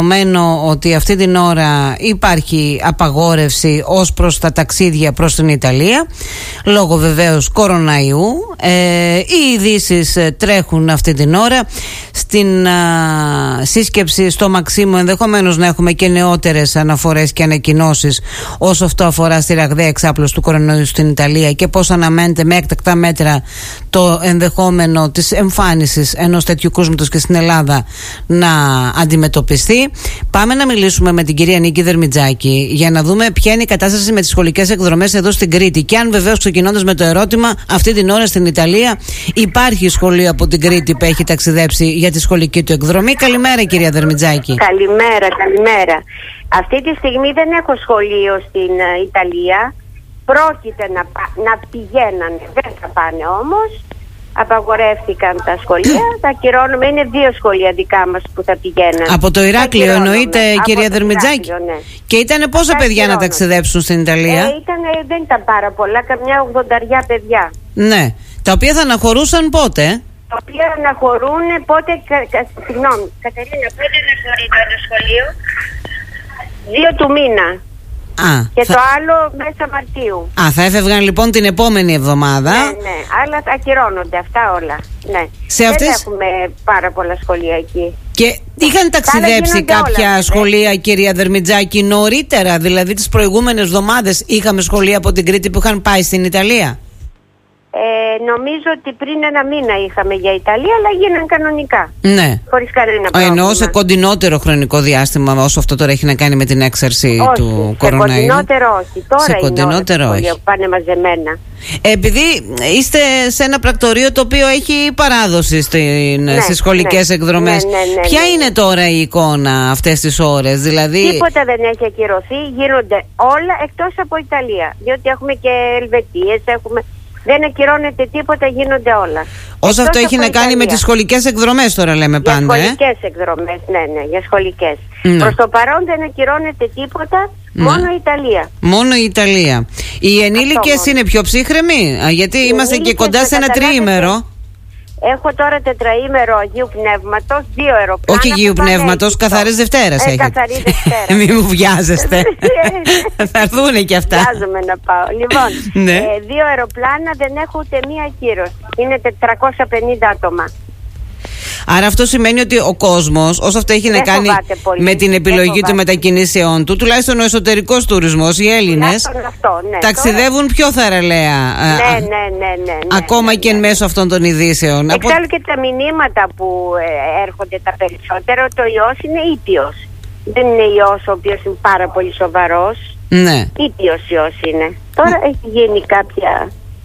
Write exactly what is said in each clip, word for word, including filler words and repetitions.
ότι αυτή την ώρα υπάρχει απαγόρευση ως προς τα ταξίδια προς την Ιταλία λόγω βεβαίως κοροναϊού. Ε, οι ειδήσεις τρέχουν αυτή την ώρα. Στην α, σύσκεψη στο Μαξίμου ενδεχομένως να έχουμε και νεότερες αναφορές και ανακοινώσεις όσο αυτό αφορά στη ραγδαία εξάπλωση του κορονοϊού στην Ιταλία και πώς αναμένεται με έκτακτα μέτρα το ενδεχόμενο της εμφάνισης ενός τέτοιου κρούσματος και στην Ελλάδα να αντιμετωπιστεί. Πάμε να μιλήσουμε με την κυρία Νίκη Δερμιτζάκη για να δούμε ποια είναι η κατάσταση με τις σχολικές εκδρομές εδώ στην Κρήτη. Και αν βεβαίως, ξεκινώντας με το ερώτημα, αυτή την ώρα στην Ιταλία υπάρχει σχολείο από την Κρήτη που έχει ταξιδέψει για τη σχολική του εκδρομή. Καλημέρα, κυρία Δερμιτζάκη. Καλημέρα, καλημέρα. Αυτή τη στιγμή δεν έχω σχολείο στην uh, Ιταλία. Πρόκειται να, να πηγαίνανε, δεν θα πάνε όμως. Απαγορεύτηκαν τα σχολεία, τα ακυρώνουμε. Είναι δύο σχολεία δικά μας που θα πηγαίνουν. Από το Ηράκλειο εννοείται, κυρία Δερμιτζάκη? Ναι. Και ήταν πόσα παιδιά να ταξιδέψουν στην Ιταλία? Ε, ήταν, δεν ήταν πάρα πολλά, καμιά ογδονταριά παιδιά. Ναι, τα οποία θα αναχωρούσαν πότε? Τα οποία αναχωρούν πότε, κα, κα, συγγνώμη, Κατερίνα, πότε αναχωρεί το σχολείο? Δύο του μήνα. Α, και θα... το άλλο μέσα Μαρτίου. Α, θα έφευγαν λοιπόν την επόμενη εβδομάδα. Ναι, ναι, αλλά ακυρώνονται αυτά όλα. Ναι. Σε αυτές... Δεν έχουμε πάρα πολλά σχολεία εκεί. Και είχαν ταξιδέψει κάποια όλα, σχολεία, δε. Κυρία Δερμιτζάκη, νωρίτερα? Δηλαδή τις προηγούμενες εβδομάδες είχαμε σχολεία από την Κρήτη που είχαν πάει στην Ιταλία? Ε, νομίζω ότι πριν ένα μήνα είχαμε για Ιταλία, αλλά γίναν κανονικά. Ναι. Χωρίς κανένα πρόβλημα. Εννοώ σε κοντινότερο χρονικό διάστημα, όσο αυτό τώρα έχει να κάνει με την έξαρση όχι, του κοροναϊού. Σε κοντινότερο όχι. Τώρα σε είναι κοντινότερο όλα όχι. που πάνε μαζεμένα. Επειδή είστε σε ένα πρακτορείο το οποίο έχει παράδοση στην, ναι, στις σχολικές ναι, εκδρομές, ναι, ναι, ναι, ποια ναι, ναι. είναι τώρα η εικόνα αυτές τις ώρες? Δηλαδή... Τίποτα δεν έχει ακυρωθεί, γίνονται όλα εκτός από Ιταλία. Διότι έχουμε και Ελβετίες, έχουμε... δεν ακυρώνεται τίποτα, γίνονται όλα. Όσο αυτό έχει να κάνει Ιταλία. Με τις σχολικές εκδρομές τώρα λέμε για πάντα. Για σχολικές ε? εκδρομές, ναι, ναι, για σχολικές. Ναι. Προς το παρόν δεν ακυρώνεται τίποτα, ναι. μόνο η Ιταλία. Μόνο η Ιταλία. Οι ενήλικες είναι πιο ψύχρεμοι, γιατί οι είμαστε και κοντά σε ένα τριήμερο. Έχω τώρα τετραήμερο Αγίου Πνεύματος, δύο αεροπλάνα. Όχι Αγίου Πνεύματος, καθαρής Δευτέρας ε, έχετε. Καθαρή Δευτέρα. Μην μου βιάζεστε. Θα έρθουνε και αυτά. Βιάζομαι να πάω. Λοιπόν, ναι. ε, δύο αεροπλάνα δεν έχω ούτε μία ακύρωση. Είναι τετρακόσια πενήντα άτομα. Άρα αυτό σημαίνει ότι ο κόσμος, όσο αυτό έχει δεν να κάνει με την επιλογή των μετακινήσεών του, τουλάχιστον ο εσωτερικός τουρισμός, οι Έλληνες αυτό, ναι. ταξιδεύουν Τώρα... πιο θαραλέα. Ναι, ναι, ναι, ναι, ναι, ακόμα ναι, ναι, και εν ναι. μέσω αυτών των ειδήσεων. Εξάλλου Από... και τα μηνύματα που ε, έρχονται τα περισσότερα, το ιός είναι ήπιος. Δεν είναι ιός ο οποίος είναι πάρα πολύ σοβαρός. Ναι. Ήπιος ιός είναι. Τώρα mm. έχει γίνει κάποια...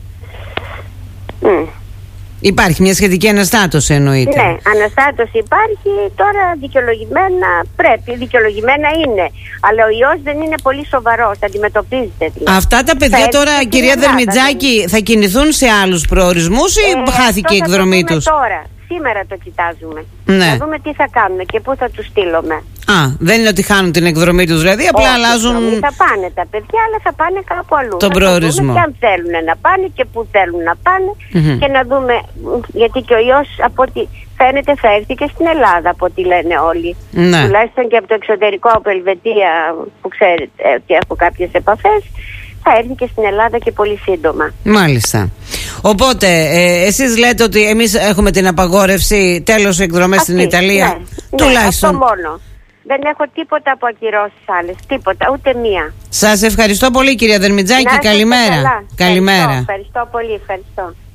Mm. Υπάρχει μια σχετική αναστάτωση εννοείται. Ναι, αναστάτωση υπάρχει. Τώρα δικαιολογημένα πρέπει, δικαιολογημένα είναι. Αλλά ο ιός δεν είναι πολύ σοβαρός, αντιμετωπίζεται δηλαδή. Αυτά τα παιδιά θα τώρα, κυρία Δερμιτζάκη, θα κινηθούν σε άλλους προορισμούς ή ε, χάθηκε η εκδρομή τους? Τώρα, σήμερα το κοιτάζουμε. Ναι. Να δούμε τι θα κάνουμε και πού θα τους στείλουμε. Α, δεν είναι ότι χάνουν την εκδρομή τους, δηλαδή απλά όχι, αλλάζουν. Θα πάνε τα παιδιά, αλλά θα πάνε κάπου αλλού. Τον προορισμό. Και αν θέλουν να πάνε και πού θέλουν να πάνε mm-hmm. και να δούμε. Γιατί και ο ιός, από ό,τι φαίνεται, θα έρθει και στην Ελλάδα, από ό,τι λένε όλοι. Ναι. Τουλάχιστον και από το εξωτερικό, από Ελβετία, που ξέρετε ότι έχω κάποιες επαφές. Θα έρθει και στην Ελλάδα και πολύ σύντομα. Μάλιστα. Οπότε, ε, εσείς λέτε ότι εμείς έχουμε την απαγόρευση, τέλος εκδρομές στην Ιταλία. Ναι, τουλάχιστον. Ναι, αυτό μόνο. Δεν έχω τίποτα από ακυρώσεις άλλες. Τίποτα, ούτε μία. Σας ευχαριστώ πολύ, κυρία Δερμιτζάκη. Καλημέρα. Καλά. Καλημέρα. Ευχαριστώ, ευχαριστώ πολύ. Ευχαριστώ.